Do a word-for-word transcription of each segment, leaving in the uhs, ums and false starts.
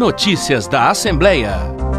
Notícias da Assembleia.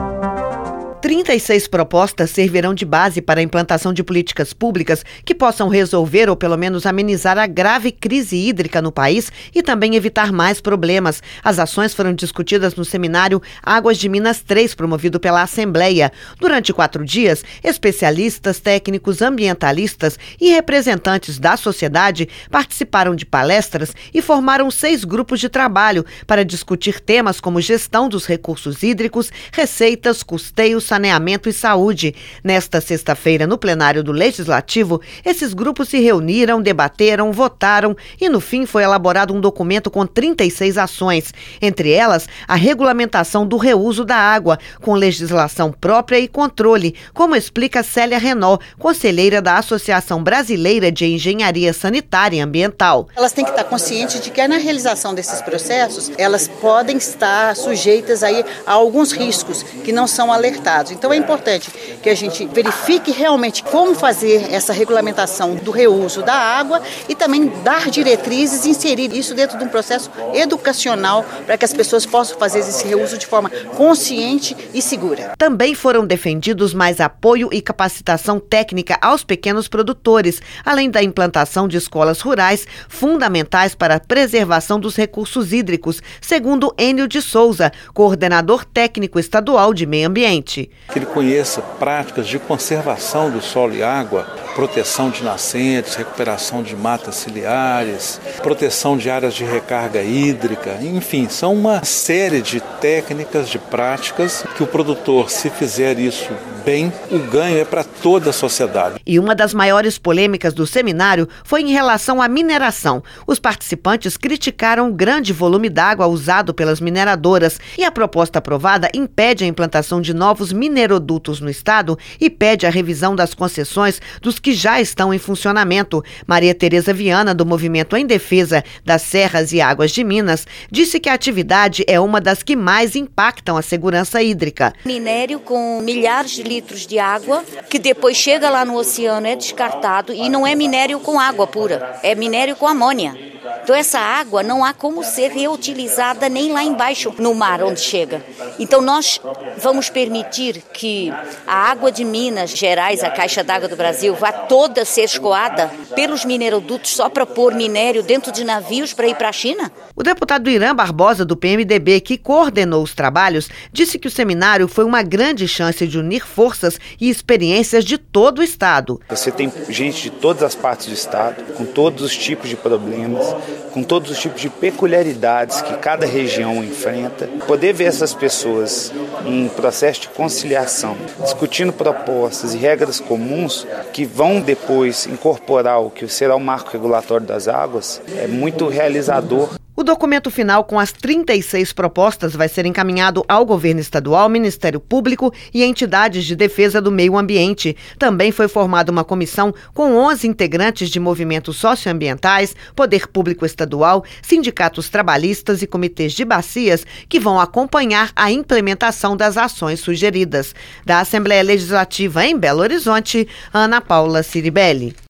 trinta e seis propostas servirão de base para a implantação de políticas públicas que possam resolver ou pelo menos amenizar a grave crise hídrica no país e também evitar mais problemas. As ações foram discutidas no seminário Águas de Minas três, promovido pela Assembleia. Durante quatro dias, especialistas, técnicos, ambientalistas e representantes da sociedade participaram de palestras e formaram seis grupos de trabalho para discutir temas como gestão dos recursos hídricos, receitas, custeios, saneamento e saúde. Nesta sexta-feira, no plenário do Legislativo, esses grupos se reuniram, debateram, votaram e, no fim, foi elaborado um documento com trinta e seis ações. Entre elas, a regulamentação do reuso da água, com legislação própria e controle, como explica Célia Renault, conselheira da Associação Brasileira de Engenharia Sanitária e Ambiental. Elas têm que estar conscientes de que na realização desses processos, elas podem estar sujeitas aí a alguns riscos que não são alertados. Então é importante que a gente verifique realmente como fazer essa regulamentação do reuso da água e também dar diretrizes e inserir isso dentro de um processo educacional para que as pessoas possam fazer esse reuso de forma consciente e segura. Também foram defendidos mais apoio e capacitação técnica aos pequenos produtores, além da implantação de escolas rurais fundamentais para a preservação dos recursos hídricos, segundo Enio de Souza, coordenador técnico estadual de meio ambiente. Que ele conheça práticas de conservação do solo e água, proteção de nascentes, recuperação de matas ciliares, proteção de áreas de recarga hídrica, enfim, são uma série de técnicas, de práticas que o produtor, se fizer isso bem, o ganho é para toda a sociedade. E uma das maiores polêmicas do seminário foi em relação à mineração. Os participantes criticaram o grande volume d'água usado pelas mineradoras e a proposta aprovada impede a implantação de novos minerodutos no estado e pede a revisão das concessões dos que já estão em funcionamento. Maria Tereza Viana, do Movimento em Defesa das Serras e Águas de Minas, disse que a atividade é uma das que mais impactam a segurança hídrica. Minério com milhares de litros de água, que depois chega lá no oceano, é descartado, e não é minério com água pura, é minério com amônia. Então essa água não há como ser reutilizada nem lá embaixo no mar onde chega. Então nós vamos permitir que a água de Minas Gerais, a Caixa d'Água do Brasil, vá toda ser escoada pelos minerodutos só para pôr minério dentro de navios para ir para a China? O deputado Irã Barbosa, do P M D B, que coordenou os trabalhos, disse que o seminário foi uma grande chance de unir forças e experiências de todo o estado. Você tem gente de todas as partes do estado, com todos os tipos de problemas, com todos os tipos de peculiaridades que cada região enfrenta. Poder ver essas pessoas em processo de conciliação, discutindo propostas e regras comuns que vão depois incorporar o que será o marco regulatório das águas, é muito realizador. O documento final com as trinta e seis propostas vai ser encaminhado ao governo estadual, Ministério Público e entidades de defesa do meio ambiente. Também foi formada uma comissão com onze integrantes de movimentos socioambientais, poder público estadual, sindicatos trabalhistas e comitês de bacias que vão acompanhar a implementação das ações sugeridas. Da Assembleia Legislativa em Belo Horizonte, Ana Paula Ciribelli.